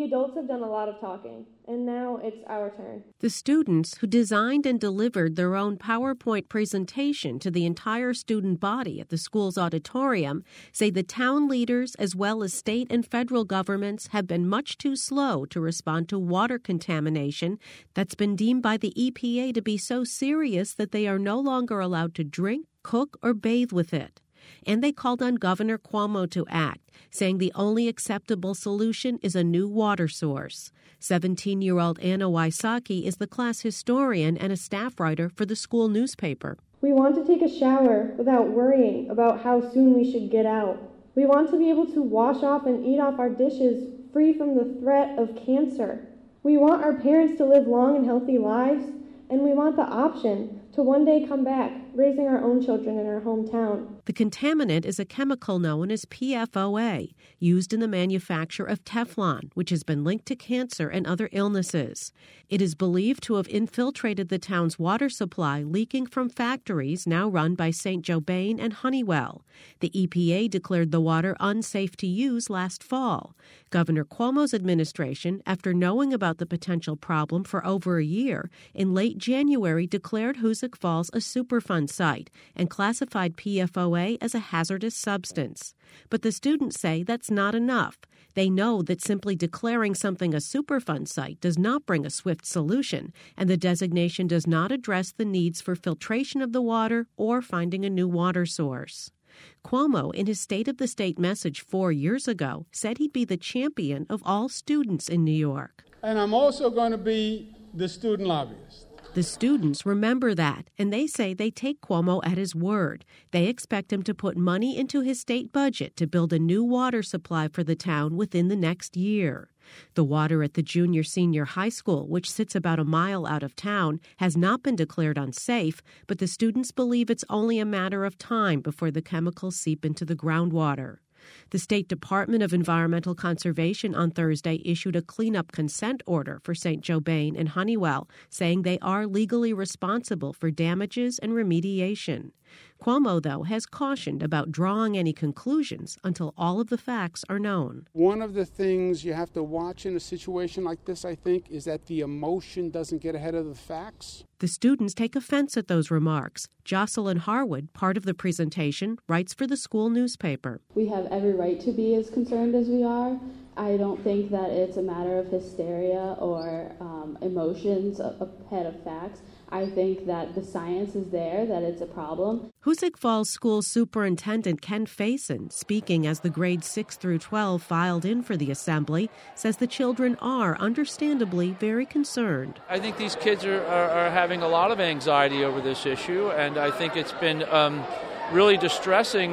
adults have done a lot of talking, and now it's our turn. The students who designed and delivered their own PowerPoint presentation to the entire student body at the school's auditorium say the town leaders as well as state and federal governments have been much too slow to respond to water contamination that's been deemed by the EPA to be so serious that they are no longer allowed to drink, cook, or bathe with it. And they called on Governor Cuomo to act, saying the only acceptable solution is a new water source. 17-year-old Anna Wysocki is the class historian and a staff writer for the school newspaper. We want to take a shower without worrying about how soon we should get out. We want to be able to wash off and eat off our dishes free from the threat of cancer. We want our parents to live long and healthy lives, and we want the option to one day come back, raising our own children in our hometown. The contaminant is a chemical known as PFOA, used in the manufacture of Teflon, which has been linked to cancer and other illnesses. It is believed to have infiltrated the town's water supply, leaking from factories now run by Saint-Gobain and Honeywell. The EPA declared the water unsafe to use last fall. Governor Cuomo's administration, after knowing about the potential problem for over a year, in late January declared Hoosick Falls a Superfund site and classified PFOA as a hazardous substance. But the students say that's not enough. They know that simply declaring something a Superfund site does not bring a swift solution, and the designation does not address the needs for filtration of the water or finding a new water source. Cuomo, in his State of the State message 4 years ago, said he'd be the champion of all students in New York. And I'm also going to be the student lobbyist. The students remember that, and they say they take Cuomo at his word. They expect him to put money into his state budget to build a new water supply for the town within the next year. The water at the junior-senior high school, which sits about a mile out of town, has not been declared unsafe, but the students believe it's only a matter of time before the chemicals seep into the groundwater. The State Department of Environmental Conservation on Thursday issued a cleanup consent order for Saint-Gobain and Honeywell, saying they are legally responsible for damages and remediation. Cuomo, though, has cautioned about drawing any conclusions until all of the facts are known. One of the things you have to watch in a situation like this, I think, is that the emotion doesn't get ahead of the facts. The students take offense at those remarks. Jocelyn Harwood, part of the presentation, writes for the school newspaper. We have every right to be as concerned as we are. I don't think that it's a matter of hysteria or emotions ahead of facts. I think that the science is there, that it's a problem. Hoosick Falls School Superintendent Ken Faison, speaking as the grades 6 through 12 filed in for the assembly, says the children are understandably very concerned. I think these kids are having a lot of anxiety over this issue, and I think it's been really distressing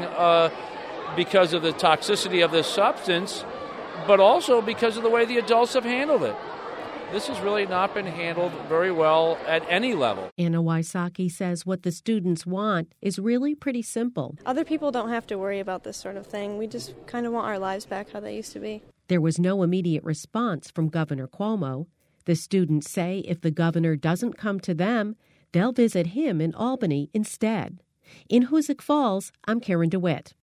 because of the toxicity of this substance, but also because of the way the adults have handled it. This has really not been handled very well at any level. Anna Wysocki says what the students want is really pretty simple. Other people don't have to worry about this sort of thing. We just kind of want our lives back how they used to be. There was no immediate response from Governor Cuomo. The students say if the governor doesn't come to them, they'll visit him in Albany instead. In Hoosick Falls, I'm Karen DeWitt.